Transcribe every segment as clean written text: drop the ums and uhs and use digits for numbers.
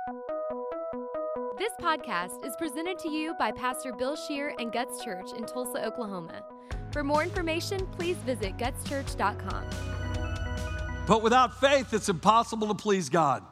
This podcast is presented to you by Pastor Bill Scheer and Guts Church in Tulsa, Oklahoma. For more information, please visit gutschurch.com. But without faith, it's impossible to please God.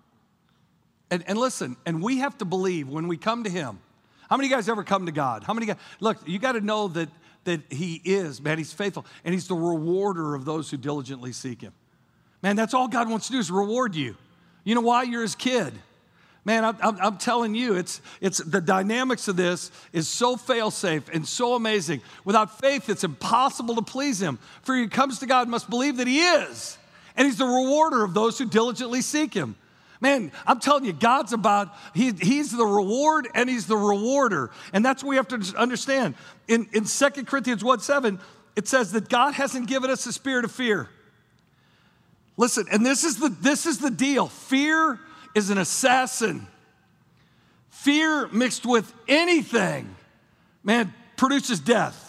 And listen, and we have to believe when we come to Him. How many of you guys ever come to God? How many guys? Look, you got to know that He is, man, He's faithful. And He's the rewarder of those who diligently seek Him. Man, that's all God wants to do is reward you. You know why? You're His kid. Man, I'm telling you, it's the dynamics of this is so fail-safe and so amazing. Without faith, it's impossible to please Him. For he who comes to God must believe that He is. And He's the rewarder of those who diligently seek Him. Man, I'm telling you, God's about, He's the reward and He's the rewarder. And that's what we have to understand. In 2 Corinthians 1:7, it says that God hasn't given us a spirit of fear. Listen, and this is the deal. Fear is an assassin. Fear mixed with anything, man, produces death.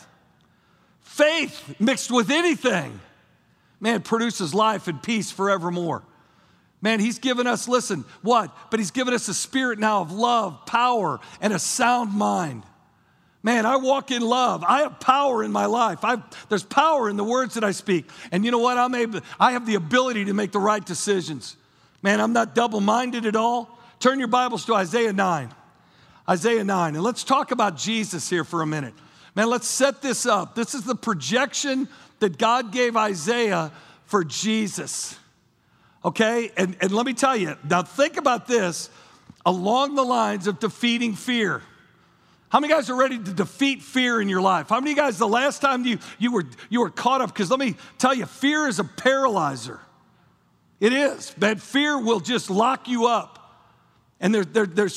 Faith mixed with anything, man, produces life and peace forevermore. Man, He's given us, listen, what? But He's given us a spirit now of love, power, and a sound mind. Man, I walk in love. I have power in my life. There's power in the words that I speak. And you know what? I have the ability to make the right decisions. Man, I'm not double-minded at all. Turn your Bibles to Isaiah 9. Isaiah 9. And let's talk about Jesus here for a minute. Man, let's set this up. This is the projection that God gave Isaiah for Jesus. Okay? And let me tell you, now think about this along the lines of defeating fear. How many guys are ready to defeat fear in your life? How many of you guys, the last time you were caught up, because let me tell you, fear is a paralyzer. It is. That fear will just lock you up. And there's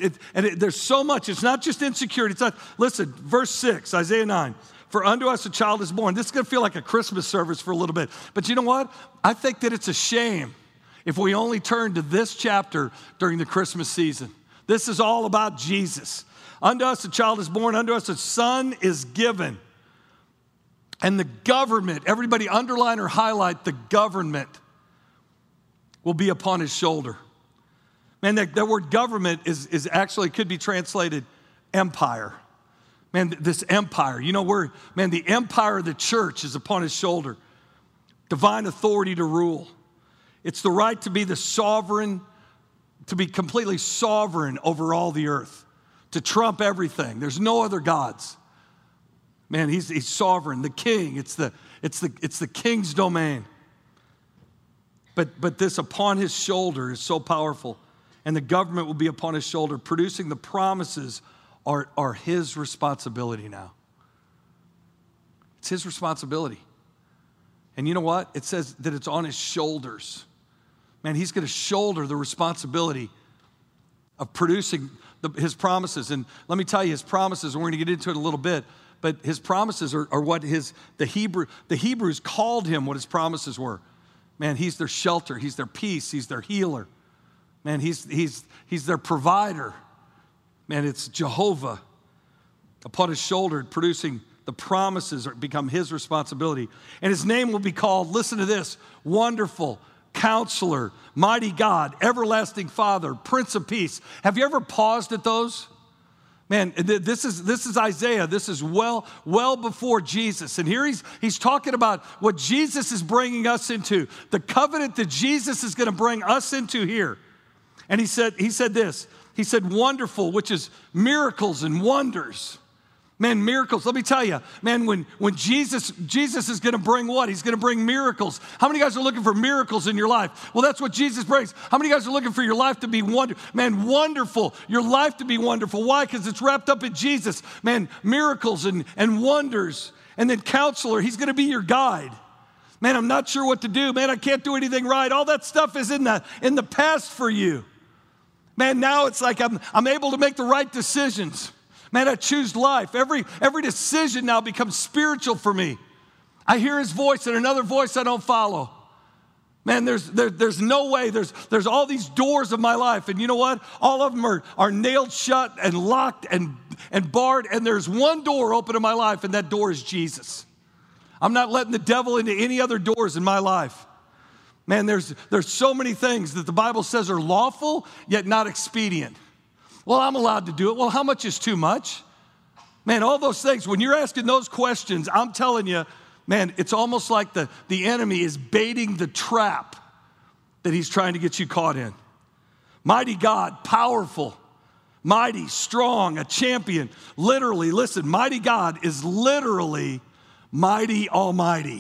so much. It's not just insecurity. It's not, listen, verse 6, Isaiah 9. For unto us a child is born. This is going to feel like a Christmas service for a little bit. But you know what? I think that it's a shame if we only turn to this chapter during the Christmas season. This is all about Jesus. Unto us a child is born. Unto us a son is given. And the government, everybody underline or highlight the government, will be upon His shoulder. Man, that word government is actually could be translated empire. Man, this empire, you know where, man, the empire of the church is upon His shoulder. Divine authority to rule. It's the right to be the sovereign, to be completely sovereign over all the earth, to trump everything. There's no other gods. Man, he's sovereign, the king. It's the king's domain. But this upon His shoulder is so powerful. And the government will be upon His shoulder. Producing the promises are His responsibility now. It's His responsibility. And you know what? It says that it's on His shoulders. Man, He's going to shoulder the responsibility of producing His promises. And let me tell you, His promises, and we're going to get into it in a little bit, but His promises are what the Hebrews called Him what His promises were. Man, He's their shelter. He's their peace. He's their healer. Man, He's their provider. Man, it's Jehovah upon His shoulder, producing the promises become His responsibility. And His name will be called, listen to this, Wonderful, Counselor, Mighty God, Everlasting Father, Prince of Peace. Have you ever paused at those? Man, this is Isaiah. This is well before Jesus. And here he's talking about what Jesus is bringing us into, the covenant that Jesus is going to bring us into here. And he said this. He said, wonderful, which is miracles and wonders. Man, miracles. Let me tell you, man, when Jesus is going to bring what? He's going to bring miracles. How many guys are looking for miracles in your life? Well, that's what Jesus brings. How many guys are looking for your life to be wonderful, your life to be wonderful. Why? Because it's wrapped up in Jesus. Man, miracles and wonders. And then Counselor, He's going to be your guide. Man, I'm not sure what to do. Man, I can't do anything right. All that stuff is in the past for you. Man, now it's like I'm able to make the right decisions. Man, I choose life. Every decision now becomes spiritual for me. I hear His voice and another voice I don't follow. Man, there's no way. There's all these doors of my life. And you know what? All of them are nailed shut and locked and barred. And there's one door open in my life, and that door is Jesus. I'm not letting the devil into any other doors in my life. Man, there's so many things that the Bible says are lawful, yet not expedient. Well, I'm allowed to do it. Well, how much is too much? Man, all those things, when you're asking those questions, I'm telling you, man, it's almost like the enemy is baiting the trap that he's trying to get you caught in. Mighty God, powerful, mighty, strong, a champion. Literally, listen, mighty God is literally mighty, almighty.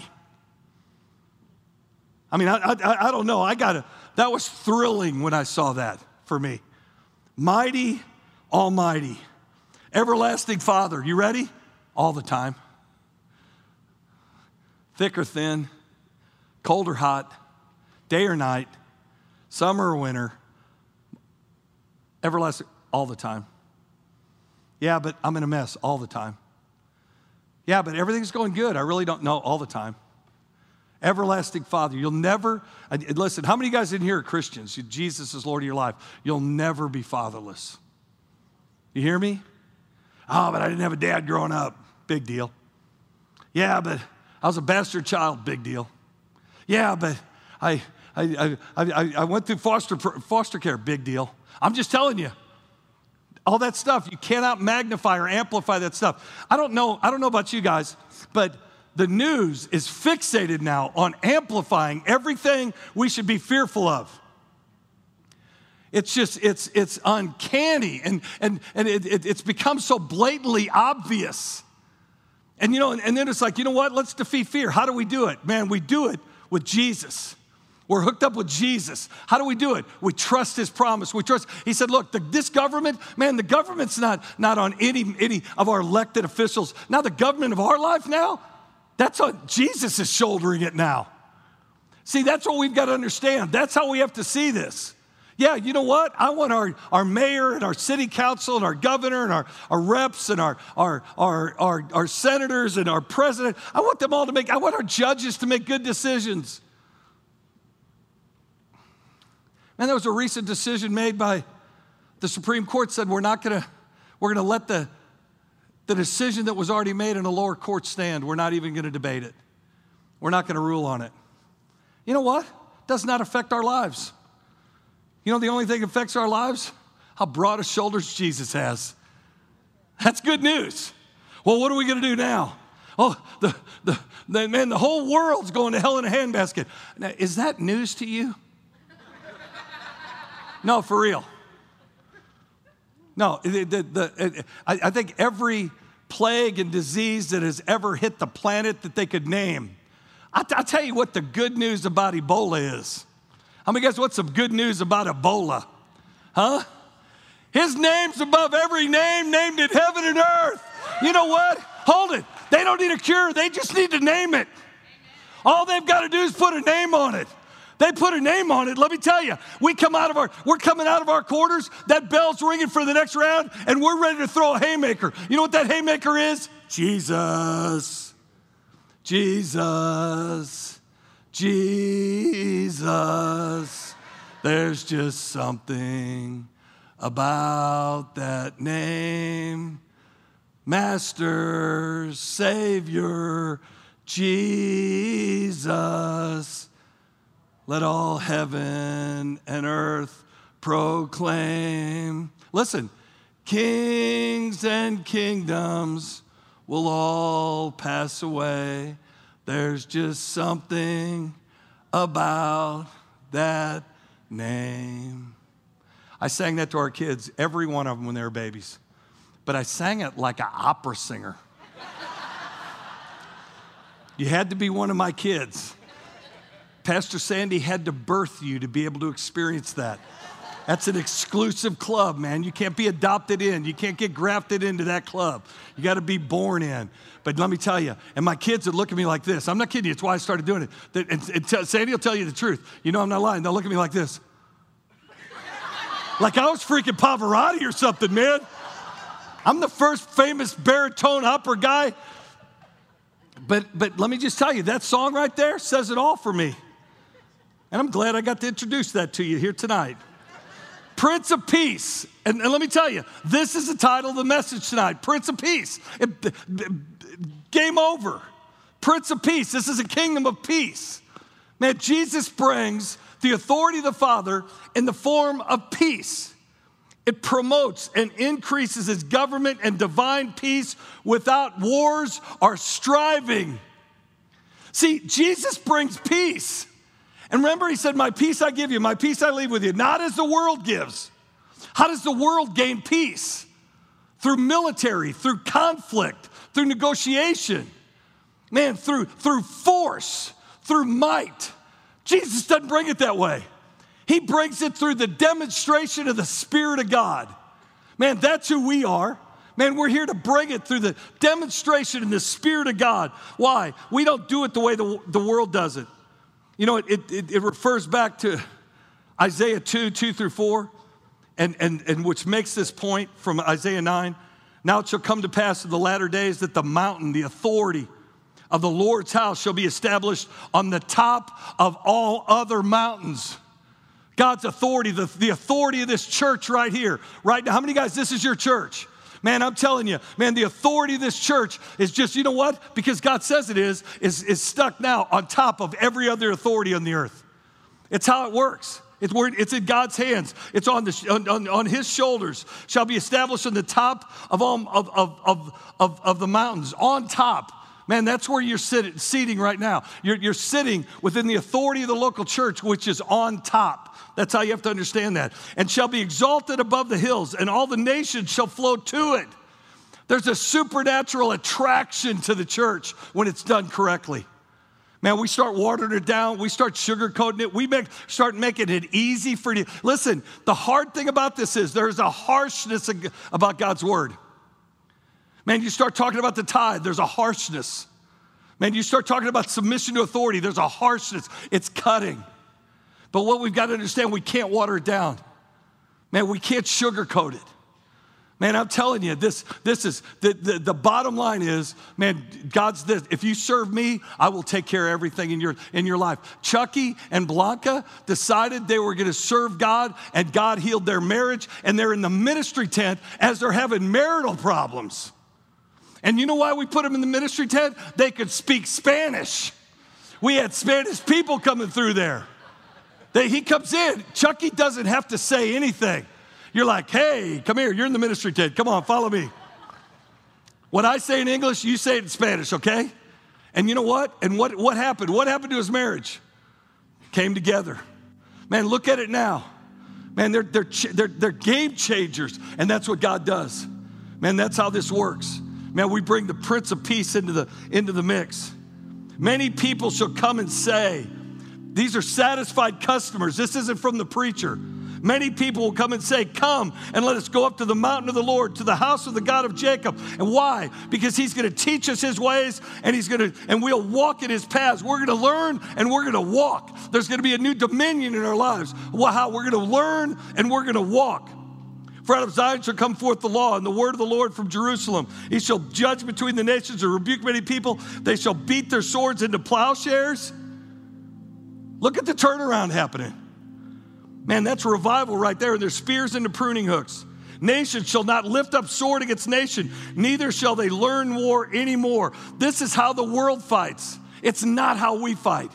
I mean, I don't know. That was thrilling when I saw that for me. Mighty, almighty, everlasting Father. You ready? All the time. Thick or thin, cold or hot, day or night, summer or winter, everlasting, all the time. Yeah, but I'm in a mess all the time. Yeah, but everything's going good. I really don't know all the time. Everlasting Father. You'll never, listen, how many of you guys in here are Christians? Jesus is Lord of your life. You'll never be fatherless. You hear me? Oh, but I didn't have a dad growing up. Big deal. Yeah, but I was a bastard child. Big deal. Yeah, but I went through foster care. Big deal. I'm just telling you. All that stuff, you cannot magnify or amplify that stuff. I don't know about you guys, but the news is fixated now on amplifying everything we should be fearful of. It's just, it's uncanny, and it's become so blatantly obvious. And then it's like, you know what? Let's defeat fear. How do we do it? Man, we do it with Jesus. We're hooked up with Jesus. How do we do it? We trust his promise. He said, look, this government, man, the government's not on any of our elected officials. Now the government of our life now, that's on Jesus is shouldering it now. See, that's what we've got to understand. That's how we have to see this. Yeah, you know what? I want our mayor and our city council and our governor and our reps and our senators and our president, I want them all to I want our judges to make good decisions. Man, there was a recent decision made by the Supreme Court said we're going to let the decision that was already made in a lower court stand. We're not even going to debate it. We're not going to rule on it. You know what? It does not affect our lives. You know the only thing that affects our lives? How broad of shoulders Jesus has. That's good news. Well, what are we going to do now? Oh, the whole world's going to hell in a handbasket. Now, is that news to you? No, for real. No, I think every plague and disease that has ever hit the planet that they could name. I'll tell you what the good news about Ebola is. How many guys want some good news about Ebola? Huh? His name's above every name named in heaven and earth. You know what? Hold it. They don't need a cure. They just need to name it. All they've got to do is put a name on it. They put a name on it. Let me tell you, we're coming out of our quarters, that bell's ringing for the next round, and we're ready to throw a haymaker. You know what that haymaker is? Jesus. Jesus. Jesus. There's just something about that name. Master, Savior, Jesus. Let all heaven and earth proclaim. Listen, kings and kingdoms will all pass away. There's just something about that name. I sang that to our kids, every one of them when they were babies. But I sang it like an opera singer. You had to be one of my kids. Pastor Sandy had to birth you to be able to experience that. That's an exclusive club, man. You can't be adopted in. You can't get grafted into that club. You got to be born in. But let me tell you, and my kids would look at me like this. I'm not kidding you. It's why I started doing it. And Sandy will tell you the truth. You know I'm not lying. They'll look at me like this. Like I was freaking Pavarotti or something, man. I'm the first famous baritone opera guy. But let me just tell you, that song right there says it all for me. And I'm glad I got to introduce that to you here tonight. Prince of Peace. And let me tell you, this is the title of the message tonight. Prince of Peace. Game over. Prince of Peace. This is a kingdom of peace. Man, Jesus brings the authority of the Father in the form of peace. It promotes and increases his government and divine peace without wars or striving. See, Jesus brings peace. And remember, he said, my peace I give you, my peace I leave with you, not as the world gives. How does the world gain peace? Through military, through conflict, through negotiation. Man, through force, through might. Jesus doesn't bring it that way. He brings it through the demonstration of the Spirit of God. Man, that's who we are. Man, we're here to bring it through the demonstration in the Spirit of God. Why? We don't do it the way the world does it. You know, it refers back to Isaiah 2:2-4, and which makes this point from Isaiah 9. Now it shall come to pass in the latter days that the mountain, the authority of the Lord's house shall be established on the top of all other mountains. God's authority, the authority of this church right here, right now. How many guys, this is your church? Man, I'm telling you, man, the authority of this church is just, you know what? Because God says it is stuck now on top of every other authority on the earth. It's how it works. It's in God's hands. It's on his shoulders. Shall be established on the top of all of the mountains, on top. Man, that's where you're seating right now. You're sitting within the authority of the local church, which is on top. That's how you have to understand that. And shall be exalted above the hills, and all the nations shall flow to it. There's a supernatural attraction to the church when it's done correctly. Man, we start watering it down. We start sugarcoating it. We start making it easy for you. Listen, the hard thing about this is there's a harshness about God's word. Man, you start talking about the tithe, there's a harshness. Man, you start talking about submission to authority, there's a harshness. It's cutting. But what we've got to understand, we can't water it down. Man, we can't sugarcoat it. Man, I'm telling you, this is, the bottom line is, man, God's this. If you serve me, I will take care of everything in your life. Chucky and Blanca decided they were going to serve God, and God healed their marriage, and they're in the ministry tent as they're having marital problems. And you know why we put them in the ministry tent? They could speak Spanish. We had Spanish people coming through there. He comes in. Chucky doesn't have to say anything. You're like, hey, come here. You're in the ministry tent. Come on, follow me. What I say in English, you say it in Spanish, okay? And you know what? And what happened? What happened to his marriage? Came together. Man, look at it now. Man, they're game changers, and that's what God does. Man, that's how this works. Man, we bring the Prince of Peace into the mix. Many people shall come and say, these are satisfied customers. This isn't from the preacher. Many people will come and say, come and let us go up to the mountain of the Lord, to the house of the God of Jacob. And why? Because he's going to teach us his ways, and we'll walk in his paths. We're going to learn and we're going to walk. There's going to be a new dominion in our lives. How we're going to learn and we're going to walk. For out of Zion shall come forth the law and the word of the Lord from Jerusalem. He shall judge between the nations and rebuke many people. They shall beat their swords into plowshares. Look at the turnaround happening. Man, that's revival right there. And there's spears into pruning hooks. Nation shall not lift up sword against nation, neither shall they learn war anymore. This is how the world fights. It's not how we fight.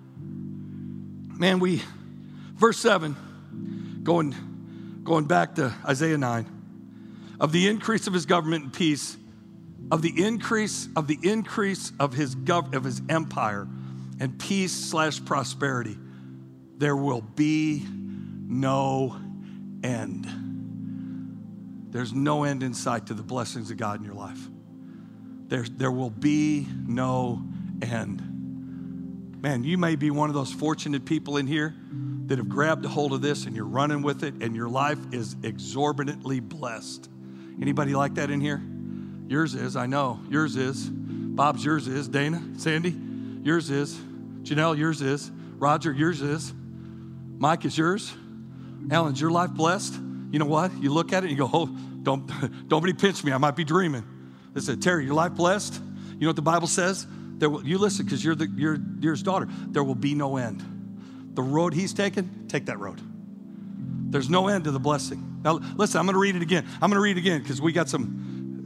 Man, verse 7, going back to Isaiah 9, of the increase of his government and peace, of the increase of his empire and peace/prosperity, there will be no end. There's no end in sight to the blessings of God in your life. There will be no end. Man, you may be one of those fortunate people in here that have grabbed a hold of this and you're running with it and your life is exorbitantly blessed. Anybody like that in here? Yours is, I know. Yours is. Bob's, yours is. Dana, Sandy, yours is. Janelle, yours is. Roger, yours is. Mike, is yours. Alan's your life blessed? You know what? You look at it and you go, oh, don't pinch me. I might be dreaming. Listen, Terry, your life blessed? You know what the Bible says? You listen, because you're his daughter. There will be no end. The road he's taken, take that road. There's no end to the blessing. Now, listen, I'm going to read it again because we got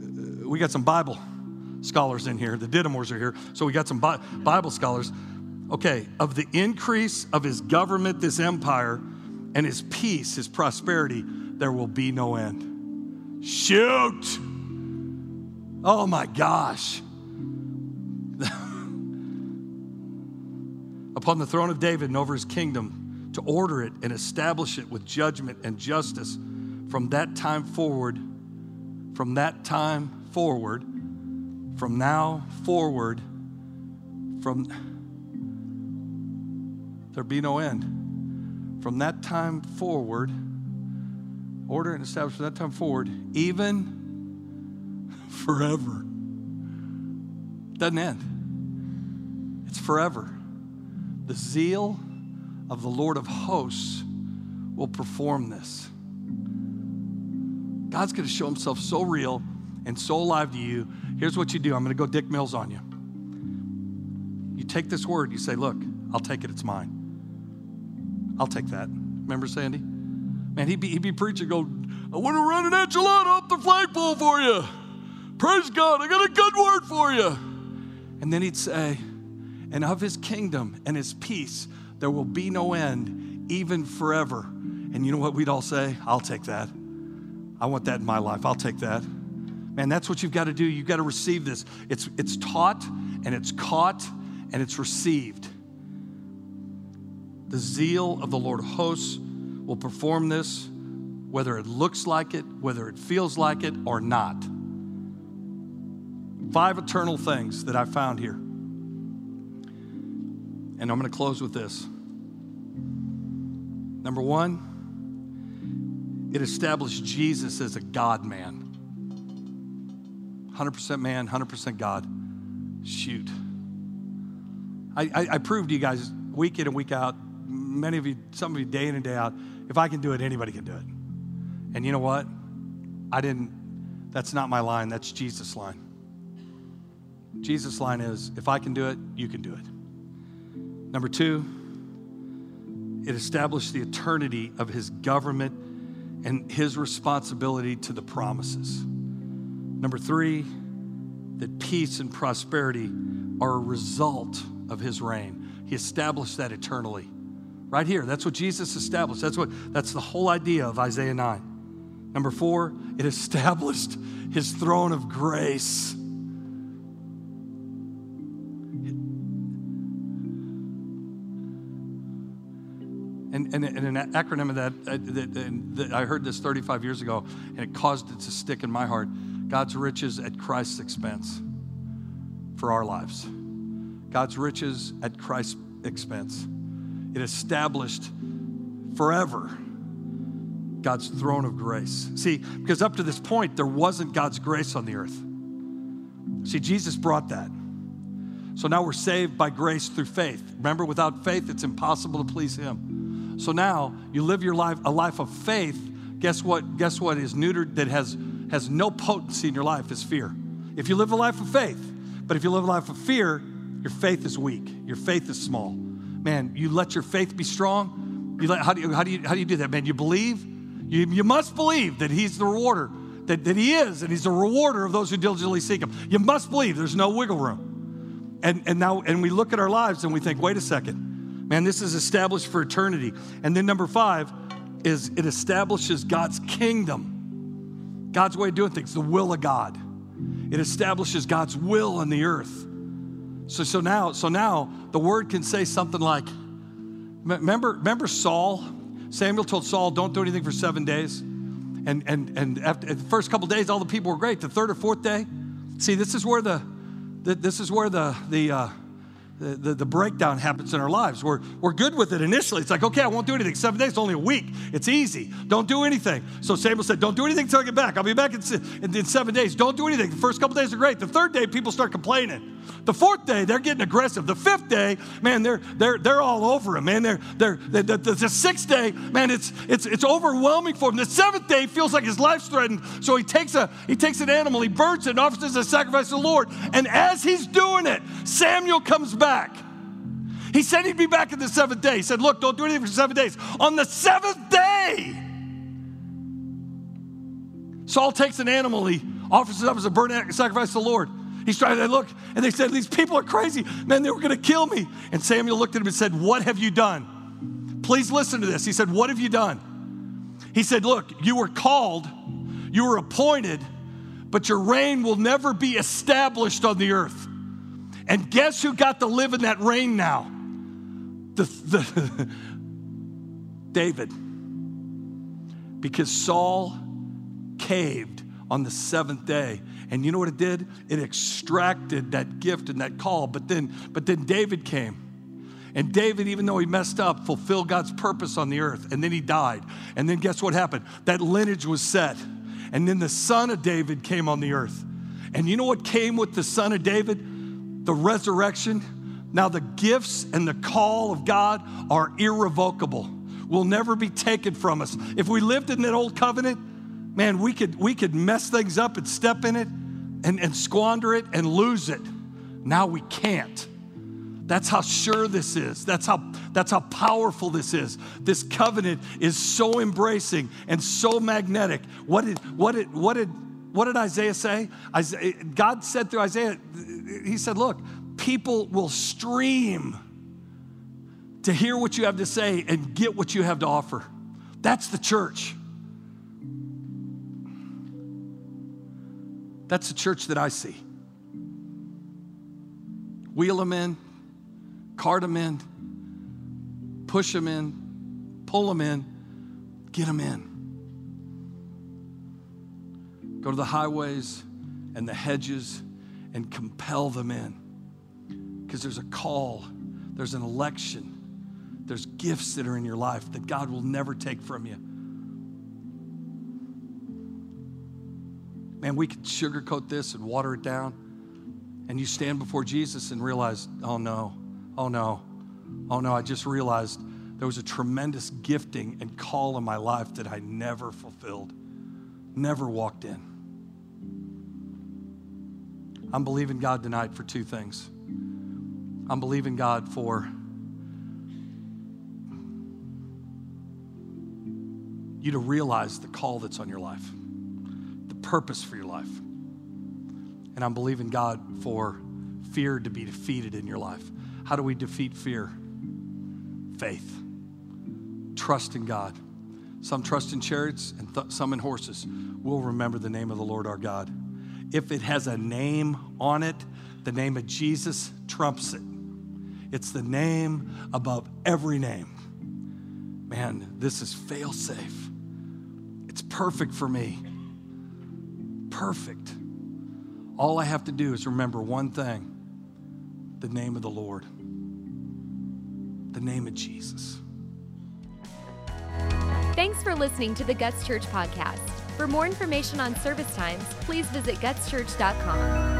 some Bible scholars in here. The Didymores are here, so we got some Bible scholars. Okay, of the increase of his government, this empire, and his peace, his prosperity, there will be no end. Shoot! Oh my gosh. Upon the throne of David and over his kingdom, to order it and establish it with judgment and justice from that time forward, from now forward, there be no end. From that time forward, order and establish from that time forward, even forever. Doesn't end. It's forever. The zeal of the Lord of hosts will perform this. God's going to show himself so real and so alive to you. Here's what you do. I'm going to go Dick Mills on you. You take this word, you say, look, I'll take it, it's mine. I'll take that. Remember Sandy? Man, he'd be preaching, go, I want to run an enchilada up the flagpole for you. Praise God, I got a good word for you. And then he'd say, and of his kingdom and his peace, there will be no end, even forever. And you know what we'd all say? I'll take that. I want that in my life. I'll take that. Man, that's what you've got to do. You've got to receive this. It's taught and it's caught and it's received. The zeal of the Lord of hosts will perform this, whether it looks like it, whether it feels like it, or not. 5 eternal things that I found here. And I'm going to close with this. Number 1, it established Jesus as a God-man. 100% man, 100% God. Shoot. I proved to you guys week in and week out, many of you, some of you day in and day out, if I can do it, anybody can do it. And you know what? That's not my line, that's Jesus' line. Jesus' line is, if I can do it, you can do it. Number 2, it established the eternity of his government and his responsibility to the promises. Number 3, that peace and prosperity are a result of his reign. He established that eternally. Right here, that's what Jesus established. That's the whole idea of Isaiah 9. Number 4, it established his throne of grace. And an acronym of that I heard this 35 years ago, and it caused it to stick in my heart. God's riches at Christ's expense for our lives. God's riches at Christ's expense. It established forever God's throne of grace. See, because up to this point, there wasn't God's grace on the earth. See, Jesus brought that. So now we're saved by grace through faith. Remember, without faith, it's impossible to please him. So now you live your life, a life of faith. Guess what? Guess what is neutered, that has no potency in your life, is fear. If you live a life of faith, but if you live a life of fear, your faith is weak. Your faith is small. Man, you let your faith be strong. How do you do that, man? You believe. You must believe that he's the rewarder, that he is, and he's the rewarder of those who diligently seek him. You must believe. There's no wiggle room. And we look at our lives and we think, wait a second, man, this is established for eternity. And then number 5 is it establishes God's kingdom, God's way of doing things, the will of God. It establishes God's will on the earth. So now the word can say something like, remember Saul? Samuel told Saul, don't do anything for 7 days. And after the first couple days, all the people were great. The third or fourth day, see, this is where the breakdown happens in our lives. We're good with it initially. It's like, okay, I won't do anything. 7 days, only a week. It's easy. Don't do anything. So Samuel said, don't do anything until I get back. I'll be back in 7 days. Don't do anything. The first couple days are great. The third day, people start complaining. The fourth day, they're getting aggressive. The fifth day, man, they're all over him, man. The sixth day, man, it's overwhelming for him. The seventh day feels like his life's threatened. So he takes an animal, he burns it, and offers it as a sacrifice to the Lord. And as he's doing it, Samuel comes back. He said he'd be back in the 7th day. He said, look, don't do anything for 7 days. On the 7th day, Saul takes an animal, he offers it up as a burnt sacrifice to the Lord. He's trying to look, and they said, these people are crazy. Man, they were going to kill me. And Samuel looked at him and said, what have you done? Please listen to this. He said, what have you done? He said, look, you were called, you were appointed, but your reign will never be established on the earth. And guess who got to live in that reign now? David. Because Saul caved on the seventh day. And you know what it did? It extracted that gift and that call. But then David came. And David, even though he messed up, fulfilled God's purpose on the earth. And then he died. And then guess what happened? That lineage was set. And then the son of David came on the earth. And you know what came with the son of David? The resurrection. Now the gifts and the call of God are irrevocable. Will never be taken from us. If we lived in that old covenant, man, we could mess things up and step in it and squander it and lose it. Now we can't. That's how sure this is. That's how powerful this is. This covenant is so embracing and so magnetic. What did Isaiah say? God said through Isaiah, he said, look, people will stream to hear what you have to say and get what you have to offer. That's the church. That's the church that I see. Wheel them in, cart them in, push them in, pull them in, get them in. Go to the highways and the hedges and compel them in. Because there's a call, there's an election, there's gifts that are in your life that God will never take from you. Man, we could sugarcoat this and water it down. And you stand before Jesus and realize, oh no, I just realized there was a tremendous gifting and call in my life that I never fulfilled, never walked in. I'm believing God tonight for two things. I'm believing God for you to realize the call that's on your life, the purpose for your life. And I'm believing God for fear to be defeated in your life. How do we defeat fear? Faith. Trust in God. Some trust in chariots and some in horses. We'll remember the name of the Lord our God. If it has a name on it, the name of Jesus trumps it. It's the name above every name. Man, this is fail-safe. It's perfect for me. Perfect. All I have to do is remember one thing, the name of the Lord, the name of Jesus. Thanks for listening to the Guts Church podcast. For more information on service times, please visit gutschurch.com.